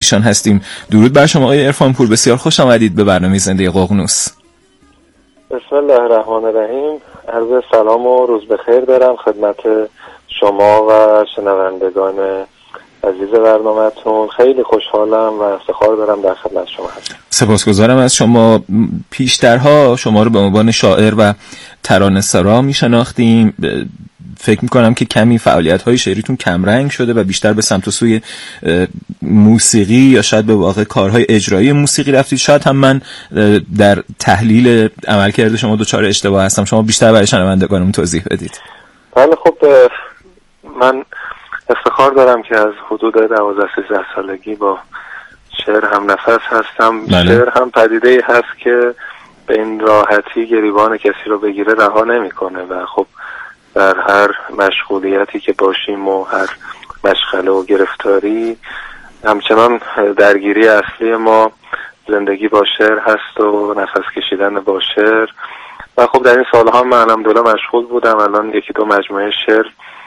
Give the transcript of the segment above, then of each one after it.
ایشان هستیم. درود بر شما آقای عرفانپور، بسیار خوش آمدید به برنامه زنده ققنوس. بسم الله الرحمن الرحیم. عرض سلام و روز بخیر دارم خدمت شما و شنوندگان عزیز برنامه‌تون. خیلی خوشحالم و افتخار دارم در خدمت شما هستم. سپاسگزارم از شما. پیشترها شما رو به عنوان شاعر و ترانه‌سرا می‌شناختیم. فکر می‌کنم که کمی فعالیت‌های شعریتون کمرنگ شده و بیشتر به سمت و سوی موسیقی یا شاید به واقع کارهای اجرایی موسیقی رفتید. شاید هم من در تحلیل عملکرد شما دچار اشتباه هستم. شما بیشتر برای شنوندگانم توضیح بدید. بله خب، من افتخار دارم که از حدود 12-13 سالگی با شعر هم نفس هستم. بله. شعر هم پدیده‌ای هست که به این راحتی گریبان کسی رو بگیره رها نمی‌کنه و خب در هر مشغولیتی که باشیم و هر مشغله و گرفتاری همچنان درگیری اصلی ما زندگی با شعر هست و نفس کشیدن با شعر. و خب در این سالها من الحمدلله مشغول بودم. الان 1-2 مجموعه شعر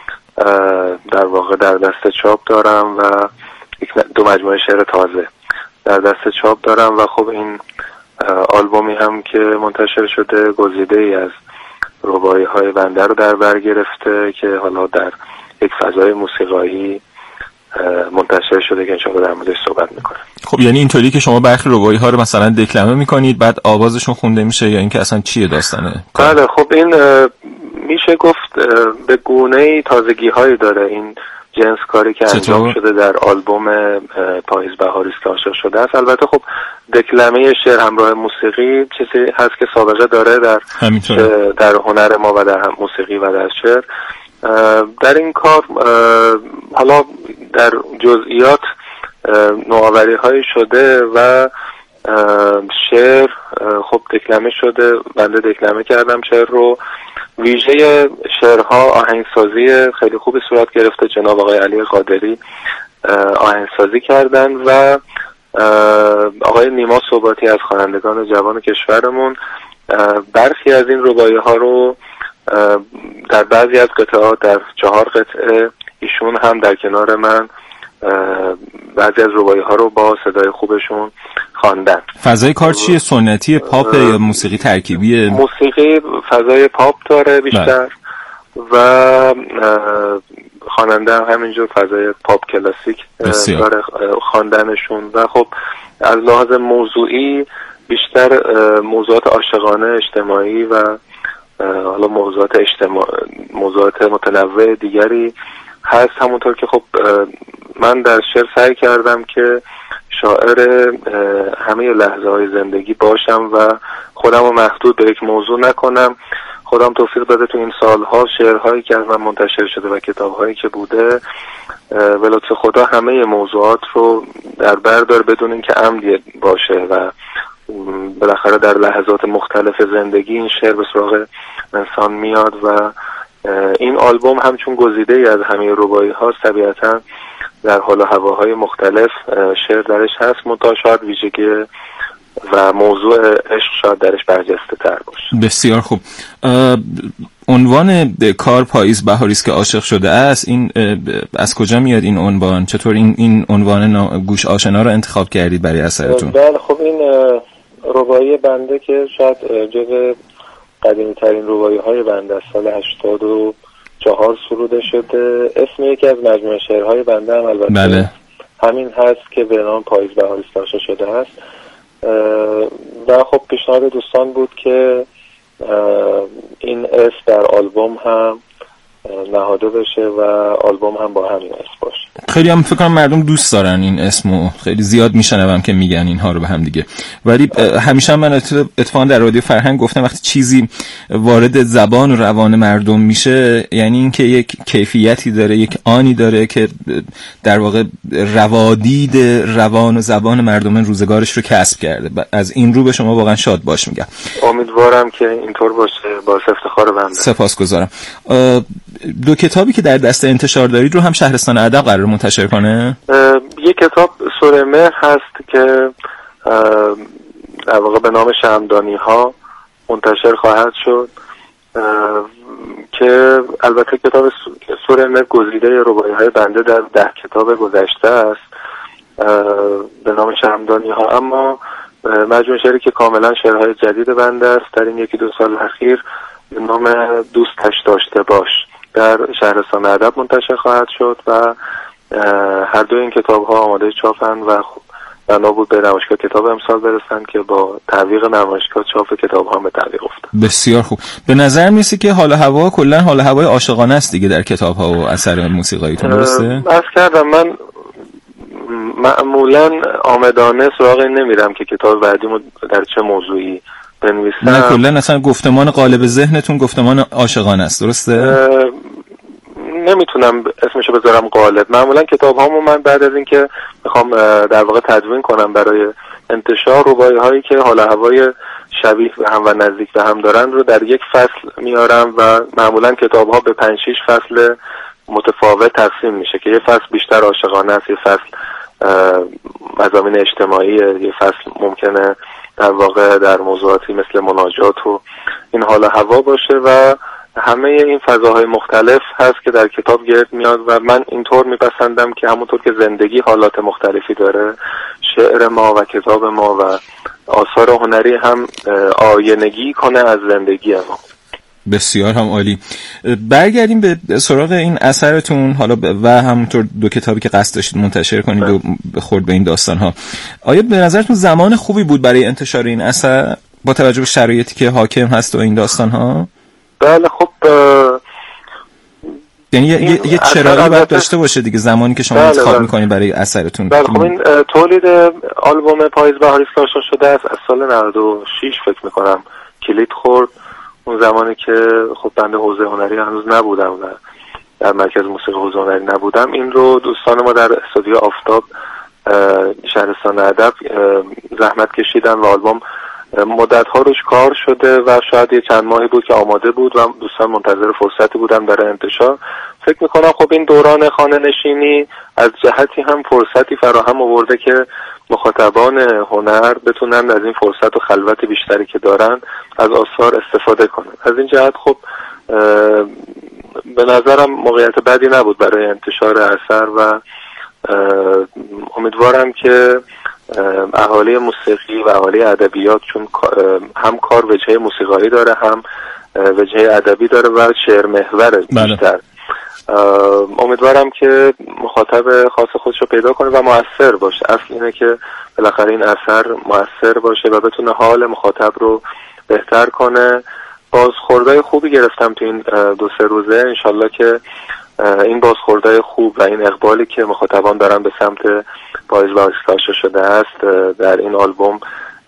در واقع در دست چاپ دارم و 2 مجموعه شعر تازه در دست چاپ دارم و خب این آلبومی هم که منتشر شده گزیده‌ای از رباعی‌های بنده رو در بر گرفته که حالا در یک فضای موسیقایی منتشر شده که انشاءالله در موردش صحبت میکنم. خب یعنی اینطوری که شما برخی رباعی‌ها رو مثلا دکلمه میکنید بعد آوازشون خونده میشه یا اینکه اصلا چیه داستانه؟ بله خب این میشه گفت به گونه‌ای تازگی‌هایی داره این جنس کاری که انجام شده در آلبوم پاییز بهاری است که عاشق شده است. البته خب دکلمه شعر همراه موسیقی چیزی هست که سابقه داره در هنر ما و در موسیقی و در شعر. در این کار حالا در جزئیات نوآوری هایی شده و شعر خب دکلمه شده. بنده دکلمه کردم شعر رو. ویژه شعرها آهنگسازی خیلی خوبی صورت گرفته. جناب آقای علی قادری آهنگسازی کردن و آقای نیما صباتی از خوانندگان جوان کشورمون برخی از این رباعی ها رو در بعضی از قطعات در 4 قطعه ایشون هم در کنار من بعضی از رباعی ها رو با صدای خوبشون خواندن. فضای کار چیه؟ سنتی، پاپ یا موسیقی ترکیبی؟ موسیقی فضای پاپ داره بیشتر و خواننده هم همینجور فضای پاپ کلاسیک داره خواندنشون. و خب از لحاظ موضوعی بیشتر موضوعات عاشقانه اجتماعی و حالا موضوعات متنوع دیگری هست. همونطور که خب من در شعر سعی کردم که شاعر همه لحظه های زندگی باشم و خودم رو محدود به یک موضوع نکنم. خودم توفیق داده تو این سالها شعرهایی که از من منتشر شده و کتابهایی که بوده به لطف خدا همه موضوعات رو در بر داره بدون اینکه عمدی باشه و بالاخره در لحظات مختلف زندگی این شعر به سراغ انسان میاد و این آلبوم همچون گزیده‌ای از همه رباعی ها طبیعتاً در حال و هواهای مختلف شعر درش هست، منتها شاید ویژگی و موضوع عشق شاید درش برجسته تر باشه. بسیار خوب. عنوان کار پاییز بهاری است که عاشق شده است، این از کجا میاد این عنوان؟ چطور این عنوان گوش آشنا رو انتخاب کردید برای اثرتون؟ بله خب این رباعی بنده که شاید جز قدیمی ترین رباعی های بنده از سال 84 سروده شده. اسم یکی از مجموعه شعرهای بنده هم البته بله. همین هست که به نام پاییز بهاری است عاشق شده است و خب پیشنهاد دوستان بود که این اسم در آلبوم هم نهاده بشه و آلبوم هم با همین اسم باشه. خیلی هم فکر کنم مردم دوست دارن این اسمو، خیلی زیاد میشنوم که میگن اینها رو به هم دیگه. ولی همیشه من اتفاقا در رادیو فرهنگ گفتم وقتی چیزی وارد زبان و روان مردم میشه یعنی اینکه یک کیفیتی داره، یک آنی داره که در واقع روادید روان و زبان مردم روزگارش رو کسب کرده. از این رو به شما واقعا شاد باش میگم. امیدوارم که اینطور باشه. باعث افتخار بنده. سپاسگزارم. 2 کتابی که در دست انتشار دارید رو هم شهرستان ادب قرار منتشر کنه؟ یک کتاب سوره مهر هست که در واقع به نام شمعدانی ها منتشر خواهد شد که البته کتاب سوره مهر گزیده رباعی های بنده در 10 کتاب گذشته است به نام شمعدانی ها، اما مجموعه شعری که کاملا شعرهای جدید بنده است در این 1-2 سال اخیر به نام دوستش داشته باش در شهرستان ادب منتشر خواهد شد و هر دو این کتاب ها آماده چاپند و بنا بود به نمایشگاه کتاب امسال برسند که با تعویق نمایشگاه چاپ کتاب ها به تعویق افتاد. بسیار خوب. به نظر میرسه که حال هوا کلا حال هوای عاشقانه است دیگه در کتاب ها و اثر موسیقاییتون، درسته؟ عرض کردم من معمولا آمدانه سراغ این نمیرم که کتاب بعدیمو در چه موضوعی بنویسم. نه کلا اصلا گفتمان غالب ذهنتون گفتمان عاشقانه است، درسته؟ نمیتونم اسمشو بذارم غالب. معمولا کتاب‌هامو من بعد از اینکه میخوام در واقع تدوین کنم برای انتشار، رباعی‌هایی که حال هوای شبیه به هم و نزدیک به هم دارن رو در یک فصل میارم و معمولا کتاب‌ها به 5-6 فصل متفاوت تقسیم میشه که یه فصل بیشتر عاشقانه است، یه فصل مضامین اجتماعی، یه فصل ممکنه در واقع در موضوعاتی مثل مناجات و این حال هوا باشه و همه این فضاهای مختلف هست که در کتاب گرد میاد و من اینطور میپسندم که همونطور که زندگی حالات مختلفی داره، شعر ما و کتاب ما و آثار هنری هم آینگی کنه از زندگی ما. بسیار هم عالی. برگردیم به سراغ این اثرتون حالا و همونطور 2 کتابی که قصد داشتید منتشر کنید و بخورد به این داستان‌ها. آیا به نظرتون زمان خوبی بود برای انتشار این اثر با توجه به شرایطی که حاکم هست و این داستان‌ها؟ بله خب یعنی یه چراغی باید داشته باشه دیگه زمانی که شما انتخاب میکنید برای اثرتون. بله خب این تولید آلبوم پاییز بهاری ساشا شده است از سال 96 فکر میکنم کلید خورد. اون زمانی که خب بنده حوزه هنری هنوز نبودم و در مرکز موسیقی حوزه هنری نبودم، این رو دوستان ما در استودیو آفتاب شهرستان ادب زحمت کشیدن و آلبوم مدت‌ها روش کار شده و شاید یه چند ماهی بود که آماده بود و دوستان منتظر فرصتی بودن برای انتشار. فکر میکنم خب این دوران خانه نشینی از جهتی هم فرصتی فراهم آورده که مخاطبان هنر بتونن از این فرصت و خلوت بیشتری که دارن از آثار استفاده کنن. از این جهت خب به نظرم موقعیت بدی نبود برای انتشار اثر و امیدوارم که اهالی موسیقی و اهالی ادبیات، چون هم کار وجهه موسیقایی داره هم وجهه ادبی داره و شعر محور بیشتر، امیدوارم که مخاطب خاص خودشو پیدا کنه و مؤثر باشه. اصل اینه که بالاخره این اثر مؤثر باشه و بتونه حال مخاطب رو بهتر کنه. بازخوردهای خوبی گرفتم تو این 2-3 روزه. انشالله که این بازخوردهای خوب و این اقبالی که مخاطبان دارن به سمت پاییز بهاری ساشا شده است در این آلبوم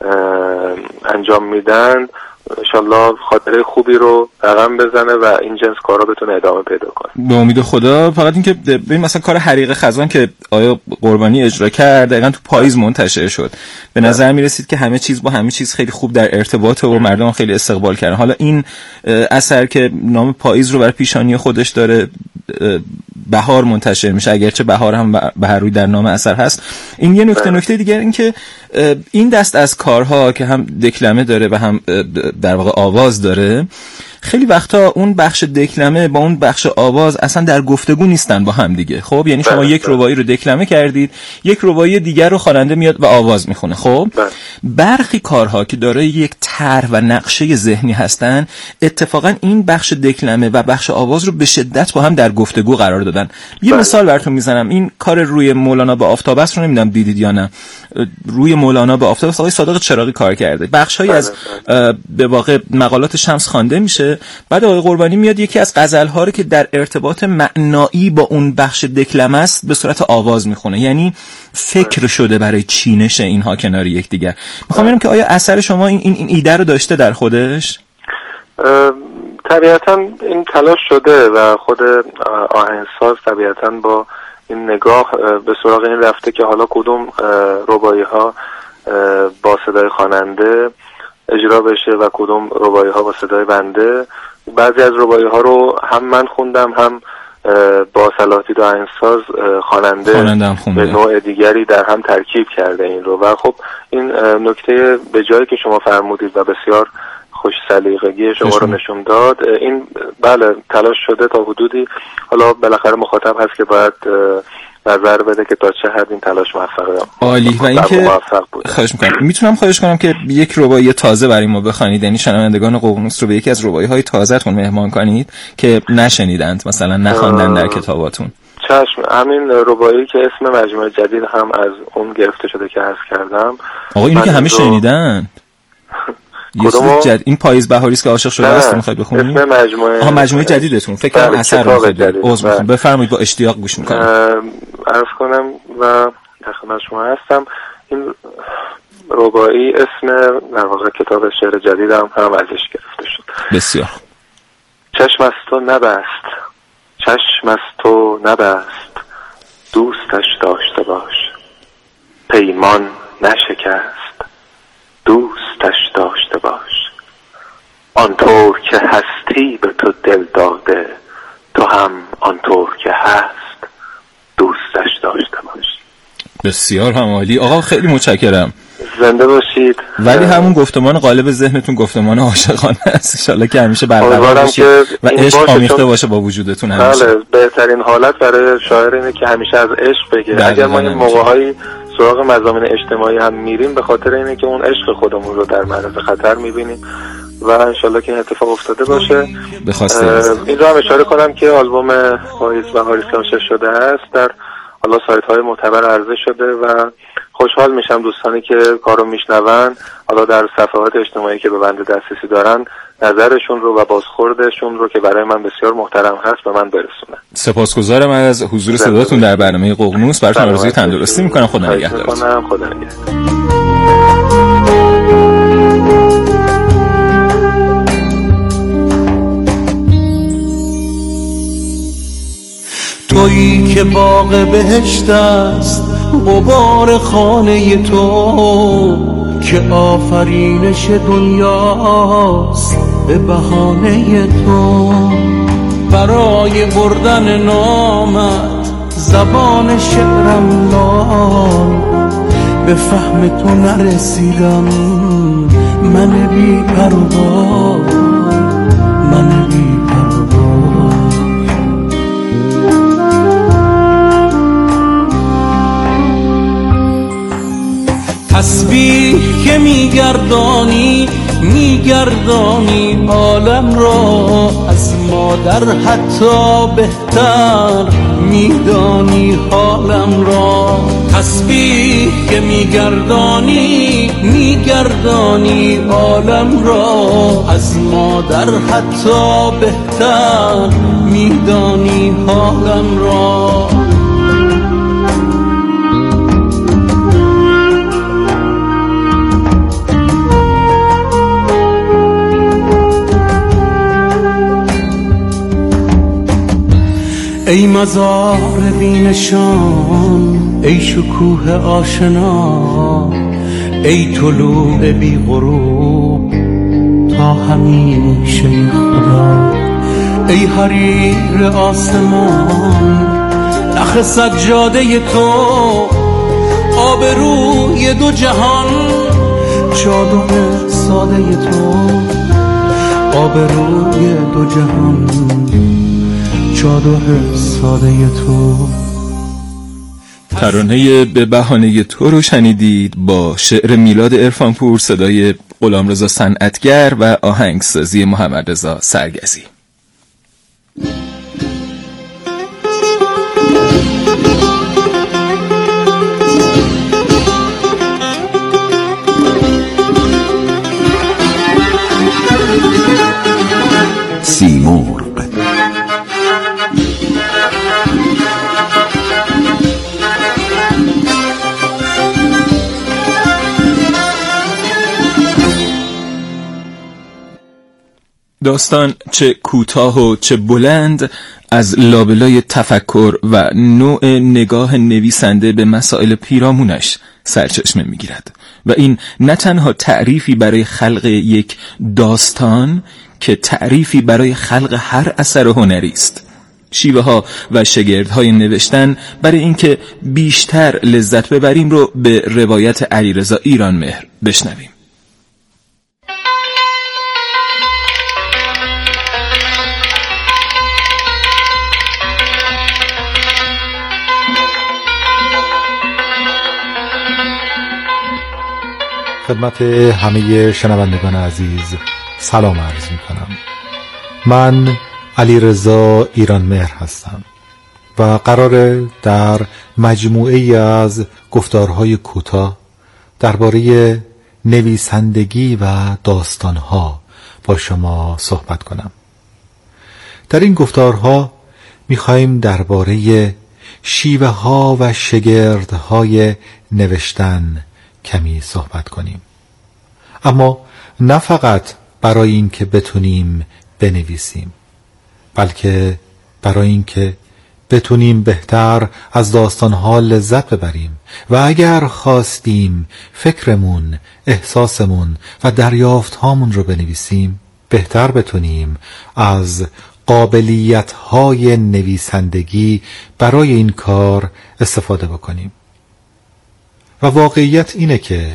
انجام میدن، انشالله خاطره خوبی رو رقم بزنه و این جنس کارا بتونه ادامه پیدا کنه. به امید خدا. فقط این که ببین مثلا کار حریق خزان که آیا قربانی اجرا کرد دقیقاً تو پاییز منتشر شد، به نظر میرسید که همه چیز با همه چیز خیلی خوب در ارتباطه و مردم خیلی استقبال کردن. حالا این اثر که نام پاییز رو بر پیشانی خودش داره، بهار منتشر میشه، اگرچه بهار هم به هر روی در نام اثر هست. این یه نکته دیگر این که این دست از کارها که هم دکلمه داره و هم در واقع آواز داره، خیلی وقتا اون بخش دکلمه با اون بخش آواز اصلا در گفتگو نیستن با هم دیگه. خب یعنی شما یک رباعی رو دکلمه کردید، یک رباعی دیگر رو خواننده میاد و آواز میخونه. خب برخی کارها که دارای یک طرح و نقشه ذهنی هستن، اتفاقا این بخش دکلمه و بخش آواز رو به شدت با هم در گفتگو قرار دادن. یه مثال براتون میزنم. این کار روی مولانا به آفتاب است رو نمیدونم دیدید یا نه. روی مولانا به آفتاب آقای صادق چراغی کار کرده. بخشایی از به واقع مقالات شمس خوانده میشه، بعد آقای قربانی میاد یکی از غزل‌ها رو که در ارتباط معنایی با اون بخش دکلمه است به صورت آواز میخونه. یعنی فکر شده برای چینش اینها کنار یکدیگر. میخوام ببینم که آیا اثر شما این ایده رو داشته در خودش؟ طبیعتاً این تلاش شده و خود آهنگساز طبیعتاً با این نگاه به سراغ این رفته که حالا کدوم رباعی‌ها با صدای خواننده اجرا بشه و کدوم رباعی‌ها با صدای بنده. بعضی از رباعی‌ها رو هم من خوندم، هم با صلاح‌الدین آهنگساز خواننده به نوع دیگری در هم ترکیب کرده این رو. و خب این نکته به جایی که شما فرمودید و بسیار خوش سلیقگی شما رو نشون داد. این بله تلاش شده تا حدودی. حالا بالاخره مخاطب هست که باید نظر بده که تا چه حد این تلاش موفق عالی. و اینکه خواهش میکنم میتونم خواهش کنم که یک رباعی تازه برای ما بخوانید، یعنی شنوندگان ققنوس رو به یکی از رباعی‌های تازه‌تون مهمان کنید که نشنیدند، مثلا نخواندن در کتاباتون. چشم. همین رباعی که اسم مجموعه جدید هم از اون گرفته شده که عرض کردم. آقا اینو که همه شنیدن. این پاییز بهاری است که عاشق شده است میخواید بخونید؟ اسم مجموعه جدیدتون فکر کنم اثر رو میخواید بفرمایید، با اشتیاق گوش میکنم. عرض کنم و در خدمت شما هستم. این رباعی اسم در واقع کتاب شعر جدید هم ازش گرفته شد. بسیار. چشم از تو نبست، چشم از تو نبست، دوستش داشته باش، پیمان نشکست، دوستش داشته باش، آنطور که هستی به تو دل داده، تو هم آنطور که هست دوستش داشته باش. بسیار هم عالی آقا، خیلی متشکرم. زنده باشید. ولی همون گفتمان غالب ذهنتون گفتمان عاشقانه است، ان شاءالله که همیشه برقرار باشه و عشق آمیخته باشه با وجودتون همیشه. بله، بهترین حالت برای شاعر اینه که همیشه از عشق بگه. اگر ما این موقع‌های سراغ مضامین اجتماعی هم میریم به خاطر اینه که اون عشق خودمون رو در معرض خطر میبینیم و انشالله که این اتفاق افتاده باشه. این رو هم اشاره کنم که آلبوم پاییز بهاری منتشر شده است، در حالا سایت‌های معتبر عرضه شده و خوشحال میشم دوستانی که کارو میشنون حالا در صفحات اجتماعی که به بنده دسترسی دارن نظرشون رو و بازخوردشون رو که برای من بسیار محترم هست به من برسونن. سپاسگزارم از حضور صداتون در برنامه ققنوس. براتون آرزوی تندرستی میکنم. خدا نگهدارتون. خدا نگهدار. تویی که باغ بهشت است، غبار خانه تو که آفرینش دنیاست به بهانه تو. برای بردن نامت زبان شعرم لال، به فهم تو نرسیدم من بی پروا، من بی پروا. تسبیح که میگردانی عالم را، از مادر حتی بهتر میدانی حالم را. تسبیح که میگردانی عالم را، از مادر حتی بهتر میدانی حالم را. ای مزار بی‌نشان، ای شکوه آشنا، ای طلوع بی غروب تا همیشه خدا. ای حریر آسمان، نخ سجاده تو، آبروی دو جهان، چادر ساده تو، آبروی دو جهان، چادر ساده تو. ترانه به بهانه تو رو شنیدید با شعر میلاد عرفانپور، صدای غلامرضا صنعتگر و آهنگسازی محمدرضا سرگزی. سیمرغ داستان چه کوتاه و چه بلند از لابلای تفکر و نوع نگاه نویسنده به مسائل پیرامونش سرچشمه میگیرد و این نه تنها تعریفی برای خلق یک داستان که تعریفی برای خلق هر اثر هنری است. شیوه ها و شگردهای نوشتن برای اینکه بیشتر لذت ببریم رو به روایت علیرضا ایرانمهر بشنویم. خدمت همه شنوندگان عزیز سلام عرض می کنم. من علیرضا ایرانمهر هستم و قراره در مجموعه از گفتارهای کوتاه درباره نویسندگی و داستانها با شما صحبت کنم. در این گفتارها می‌خوایم درباره شیوه ها و شگردهای نوشتن کمی صحبت کنیم، اما نه فقط برای این که بتونیم بنویسیم، بلکه برای این که بتونیم بهتر از داستانها لذت ببریم و اگر خواستیم فکرمون، احساسمون و دریافتهامون رو بنویسیم، بهتر بتونیم از قابلیت‌های نویسندگی برای این کار استفاده بکنیم. و واقعیت اینه که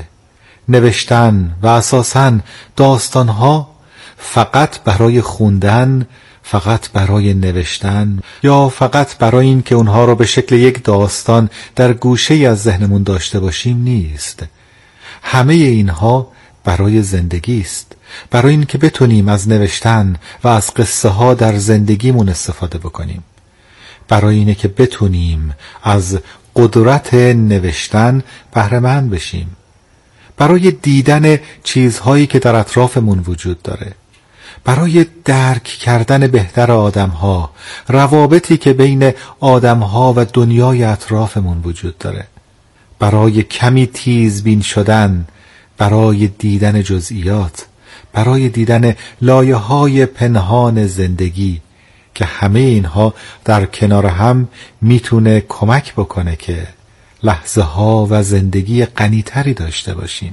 نوشتن و اساساً داستانها فقط برای خوندن، فقط برای نوشتن یا فقط برای این که اونها رو به شکل یک داستان در گوشه از ذهنمون داشته باشیم نیست. همه اینها برای زندگی است، برای این که بتونیم از نوشتن و از قصه ها در زندگیمون استفاده بکنیم، برای اینه که بتونیم از قدرت نوشتن بهره مند بشیم، برای دیدن چیزهایی که در اطرافمون وجود داره، برای درک کردن بهتر آدمها، روابطی که بین آدمها و دنیای اطرافمون وجود داره، برای کمی تیزبین شدن، برای دیدن جزئیات، برای دیدن لایه‌های پنهان زندگی که همه اینها در کنار هم میتونه کمک بکنه که لحظه ها و زندگی غنی‌تری داشته باشیم.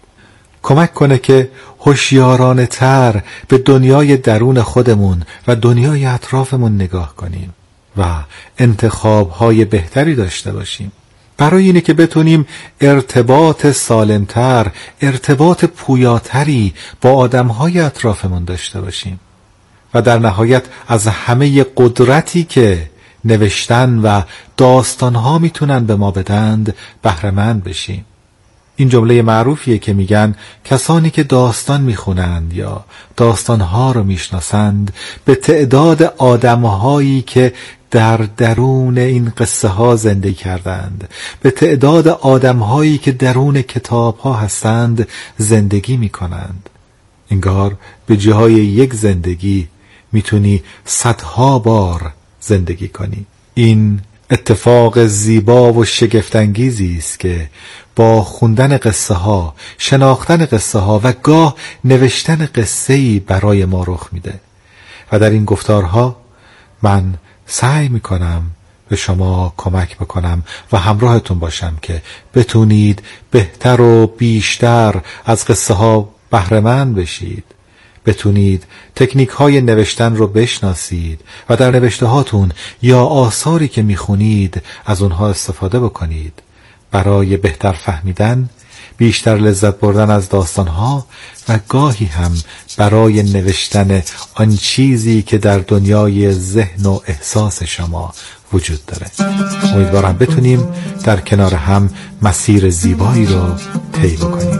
کمک کنه که هوشیارانه تر به دنیای درون خودمون و دنیای اطرافمون نگاه کنیم و انتخاب‌های بهتری داشته باشیم. برای اینه که بتونیم ارتباط سالمتر، ارتباط پویاتری با آدم‌های اطرافمون داشته باشیم و در نهایت از همه قدرتی که نوشتن و داستان‌ها میتونن به ما بدند بهره مند بشیم. این جمله معروفیه که میگن کسانی که داستان میخونند یا داستانها رو میشناسند به تعداد آدمهایی که در درون این قصه ها زندگی کردند، به تعداد آدمهایی که درون کتاب ها هستند زندگی میکنند. انگار به جای یک زندگی میتونی صدها بار زندگی کنی. این اتفاق زیبا و شگفت‌انگیزی است که با خوندن قصه ها، شناختن قصه ها و گاه نوشتن قصه‌ای برای ما رخ میده. و در این گفتارها من سعی میکنم به شما کمک بکنم و همراهتون باشم که بتونید بهتر و بیشتر از قصه ها بهره مند بشید، بتونید تکنیک های نوشتن رو بشناسید و در نوشته هاتون یا آثاری که میخونید از اونها استفاده بکنید برای بهتر فهمیدن، بیشتر لذت بردن از داستانها و گاهی هم برای نوشتن آن چیزی که در دنیای ذهن و احساس شما وجود داره. امیدوارم بتونیم در کنار هم مسیر زیبایی رو طی بکنیم.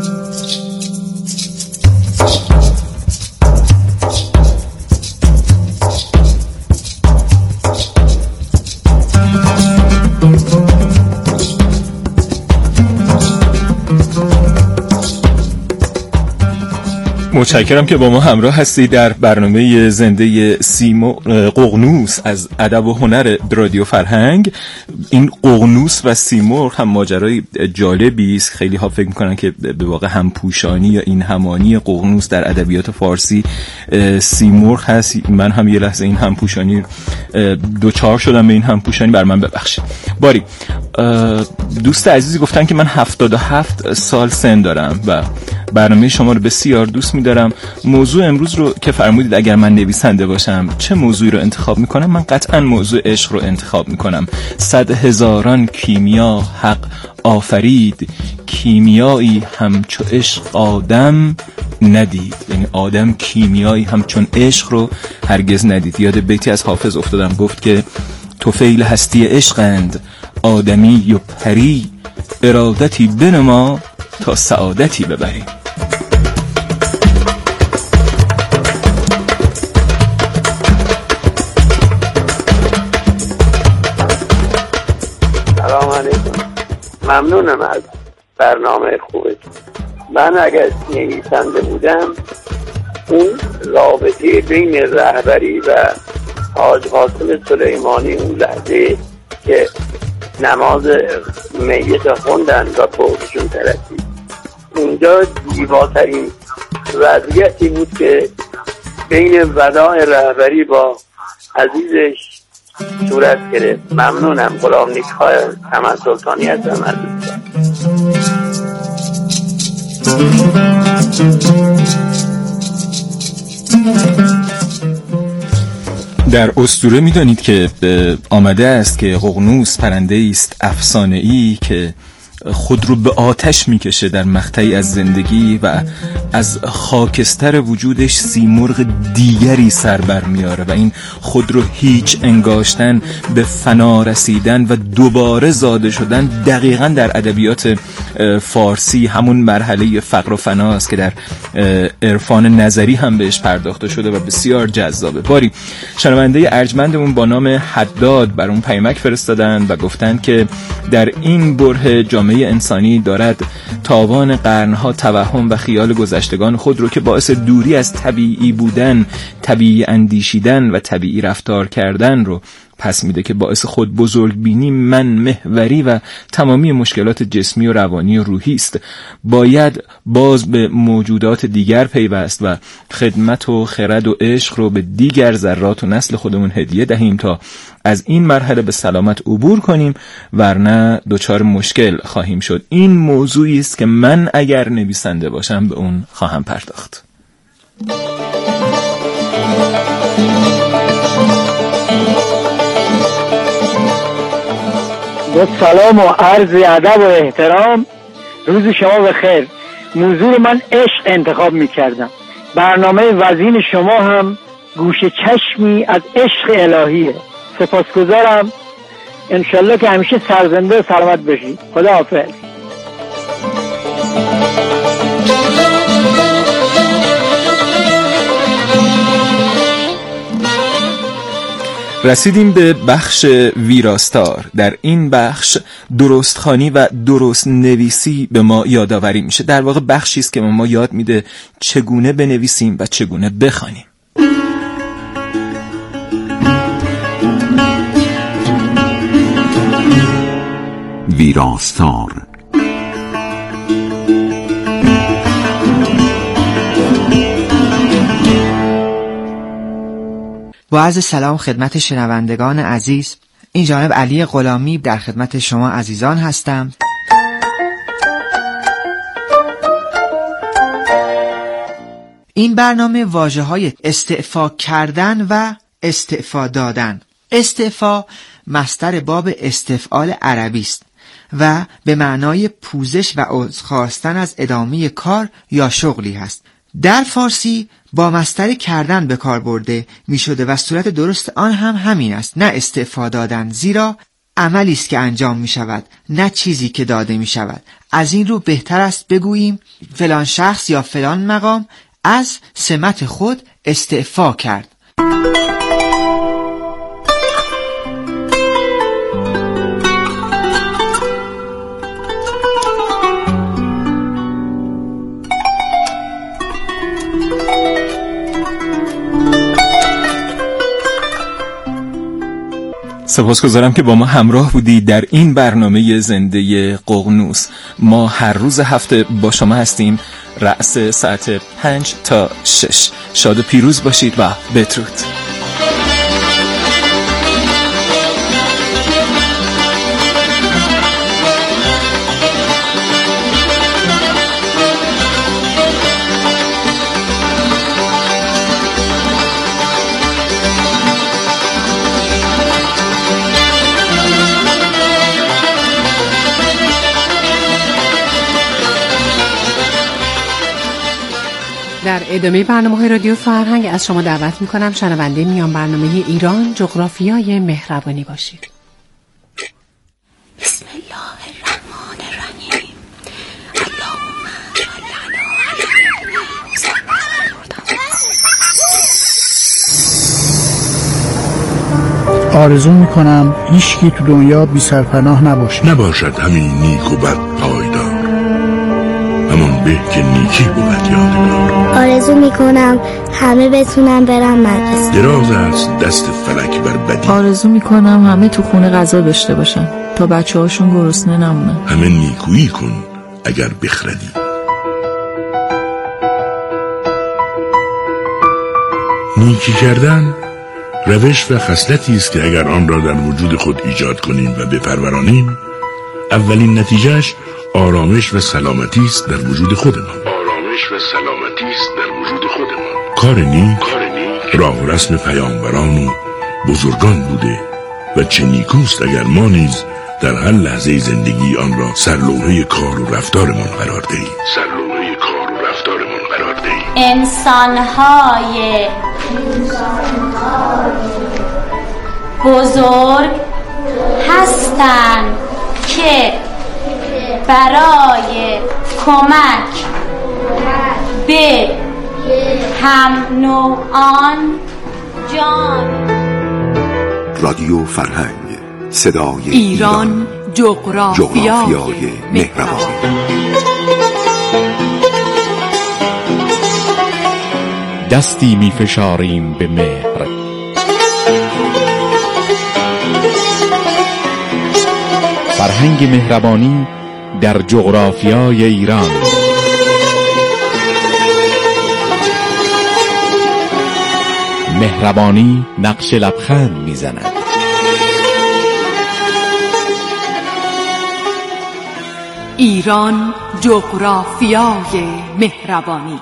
متشکرم که با ما همراه هستی در برنامه زنده ققنوس از ادب و هنر رادیو فرهنگ. این ققنوس و سیمرغ هم ماجرای جالبی است. خیلی ها فکر میکنن که به واقع همپوشانی یا این همانی ققنوس در ادبیات فارسی سیمرغ هست. من هم یه لحظه این همپوشانی دوچار شدم به این همپوشانی، بر من ببخشید. باری دوست عزیزی گفتن که من 77 سال سن دارم و برنامه شما رو بسیار دوست می‌دارم. موضوع امروز رو که فرمودید اگر من نویسنده باشم چه موضوعی رو انتخاب می‌کنم؟ من قطعاً موضوع عشق رو انتخاب می‌کنم. 100,000 کیمیا حق آفرید، کیمیایی همچو عشق آدم ندید. یعنی آدم کیمیایی همچون عشق رو هرگز ندید. یاد بیتی از حافظ افتادم، گفت که طفیل هستی عشقند آدمی و پری، ارادتی بنما تا سعادتی ببریم. سلام علیکم. ممنونم از برنامه خوبه. من اگر نویسنده بودم اون رابطه بین رهبری و حاج قاسم سلیمانی اون لحظه که نماز میت خوندن و پوزشون ترسید اونجا زیباترین وضعیتی بود که بین وداع رهبری با عزیزش صورت گرفت. ممنونم. غلام نیک‌های حمد سلطانی هستم از در اسطوره میدانید که آمده است که ققنوس پرنده است افسانه‌ای که خود رو به آتش میکشه در مقطعی از زندگی و از خاکستر وجودش سیمرغ دیگری سر بر میاره و این خود رو هیچ انگاشتن به فنا رسیدن و دوباره زاده شدن دقیقاً در ادبیات فارسی همون مرحله فقر و فنا است که در عرفان نظری هم بهش پرداخته شده و بسیار جذابه. باری شنونده ارجمندمون با نام حداد بر اون پیامک فرستادن و گفتن که در این بره جامعه انسانی دارد تاوان قرنها توهم و خیال گذشتگان خود رو که باعث دوری از طبیعی بودن، طبیعی اندیشیدن و طبیعی رفتار کردن رو پس میده که باعث خود بزرگبینی، من محوری و تمامی مشکلات جسمی و روانی و روحی است. باید باز به موجودات دیگر پیوست و خدمت و خرد و عشق رو به دیگر ذرات و نسل خودمون هدیه دهیم تا از این مرحله به سلامت عبور کنیم، ورنه دچار مشکل خواهیم شد. این موضوعی است که من اگر نویسنده باشم به اون خواهم پرداخت. با سلام و عرض ادب و احترام، روز شما بخیر. موضوع من عشق انتخاب می‌کردم. برنامه وزین شما هم گوشه چشمی از عشق الهیه. سپاسگزارم. انشالله که همیشه سرزنده و سلامت بشید. خدا حافظ. رسیدیم به بخش ویراستار. در این بخش درستخوانی و درست نویسی به ما یادآوری میشه. در واقع بخشی است که ما یاد میده چگونه بنویسیم و چگونه بخوانیم. ویراستار. با عرض سلام خدمت شنوندگان عزیز، این جانب علی غلامی در خدمت شما عزیزان هستم. این برنامه واژه‌های استعفا کردن و استعفا دادن. استعفا مصدر باب استفعال عربی است و به معنای پوزش و عذر خواستن از ادامه کار یا شغلی هست. در فارسی با مصدر کردن به کار برده می شده و صورت درست آن هم همین است، نه استعفا دادن، زیرا عملی است که انجام می شود، نه چیزی که داده می شود. از این رو بهتر است بگوییم فلان شخص یا فلان مقام از سمت خود استعفا کرد. سپاسگزارم که با ما همراه بودی در این برنامه زنده ققنوس. ما هر روز هفته با شما هستیم، رأس ساعت 5 تا 6. شاد و پیروز باشید و بدرود. در ادامه برنامه‌های رادیو فرهنگ از شما دعوت می‌کنم شنونده میان برنامه ایران جغرافیای مهربانی باشید. بسم الله الرحمن الرحیم. اللهم آرزو میکنم هیچکی تو دنیا بی سرپناه نباشه. نباشد همین نیک و بد پایدار، همان به که نیکی بود یادگار. آرزو میکنم همه بتونن برن مدرسه. دراز است دست فلک بر بدی. آرزو میکنم همه تو خونه غذا داشته باشن تا بچه هاشون گرسنه نمونن. همه نیکویی کن اگر بخردی. نیکی کردن روش و خصلتی است که اگر آن را در وجود خود ایجاد کنیم و بپرورانیم، اولین نتیجهش آرامش و سلامتی است در وجود خودمان. کار نیک راه و رسم پیامبران و بزرگان بوده و چه نیکوست اگر ما نیز در هر لحظه زندگی آن را سرلوحه کار و رفتارمان قرار دهیم. انسان‌های بزرگ هستند که برای کمک به هم نوعان جان. رادیو فرهنگ، صدای ایران، جغرافیای مهربانی. دستی می فشاریم به مهر، فرهنگ مهربانی در جغرافیای ایران. مهربانی نقش لبخند می زند. ایران، جغرافیای مهربانی.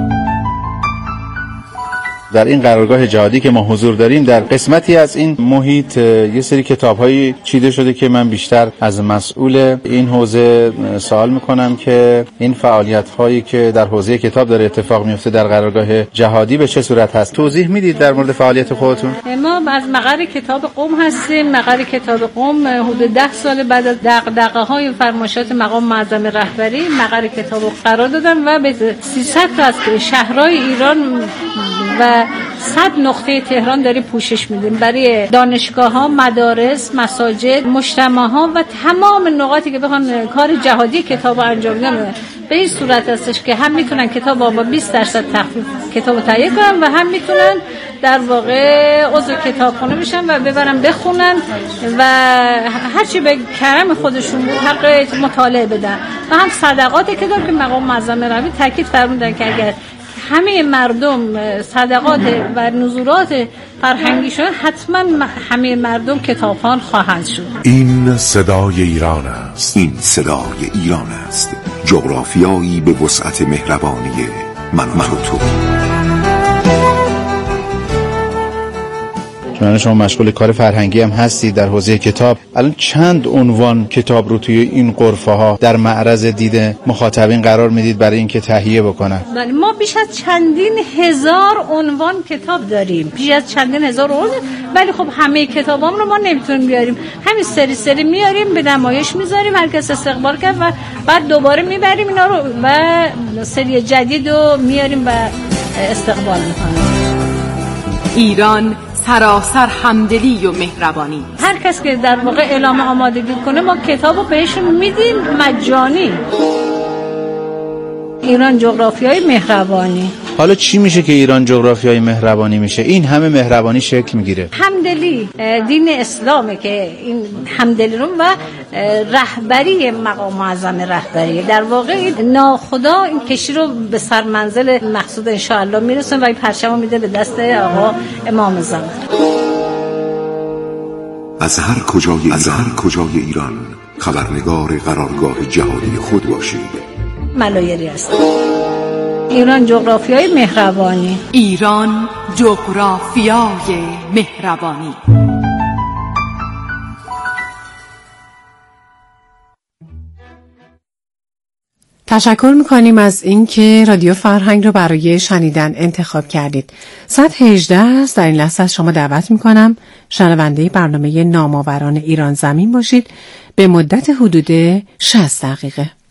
در این قرارگاه جهادی که ما حضور داریم، در قسمتی از این محیط یه سری کتاب‌هایی چیده شده که من بیشتر از مسئول این حوزه سوال میکنم که این فعالیت‌هایی که در حوزه کتاب داره اتفاق میفته در قرارگاه جهادی به چه صورت هست. توضیح میدید در مورد فعالیت خودتون؟ ما از مقر کتاب قم هستیم. مقر کتاب قم حدود 10 سال بعد از دغدغه‌های فرمایشات مقام معظم رهبری مقر کتاب قرار دادن و به 300 تا از شهرهای ایران و 100 نقطه تهران داریم پوشش میدیم برای دانشگاه‌ها، مدارس، مساجد، مجتمع‌ها و تمام نقاطی که بخوان کار جهادی کتاب انجام بدن. به این صورت هستش که هم میتونن کتاب با 20% تخفیف کتابو تهیه کنن و هم میتونن در واقع عضو کتابخونه بشن و ببرن بخونن و هرچی به کرم خودشون بود حق مطالعه بدن و هم صدقات کتاب که مقام معظم رهبری تاکید فرمودن که اگر همه مردم صدقات و نزولات فرهنگی شدن حتما همه مردم کتابخوان خواهند شد. این صدای ایران است. این صدای ایران است. جغرافیایی به وسعت مهربانی من و تو. چون شما مشغول کار فرهنگی هم هستید در حوزه کتاب، الان چند عنوان کتاب رو توی این غرفه ها در معرض دید مخاطبین قرار میدید برای اینکه تهیه بکنن؟ بله، ما بیش از چندین هزار عنوان کتاب داریم، بیش از چندین هزار عنوان. ولی خب همه کتابام رو ما نمیتونیم بیاریم، همین سری میاریم به نمایش میذاریم، هر کس استقبال کرد و بعد دوباره میبریم اینا رو و سری جدید رو میاریم و استقبال میکنیم. ایران سراسر همدلی و مهربانی. هر کس که در واقع اعلام آمادگی کنه ما کتابو بهشون میدیم مجانی. ایران جغرافیای مهربانی. حالا چی میشه که ایران جغرافیای مهربانی میشه؟ این همه مهربانی شکل میگیره. همدلی دین اسلامه که این همدلی رو و رهبری مقام معظم رهبری در واقع ناخدا این کشتی رو به سر منزل مقصود ان شاء الله میرسونه و این پرچمو میده به دست آقا امام زمان. از هر کجای ایران خبرنگار قرارگاه جهادی خود باشید. ملایری است. ایران جغرافیای مهربانی. ایران جغرافیای مهربانی. تشکر میکنیم از اینکه رادیو فرهنگ رو برای شنیدن انتخاب کردید. ساعت 18 است. در این لحظه از شما دعوت میکنم شنونده برنامه نامآوران ایران زمین باشید به مدت حدود 60 دقیقه.